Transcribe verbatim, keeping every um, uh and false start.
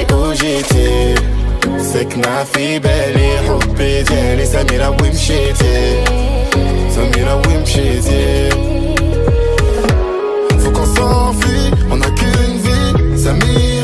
où j'étais. سكنة في بالي حبي ديالي سميرة ومشيتي سميرة ومشيتي. Faut qu'on s'enfuit, on a qu'une vie Samira.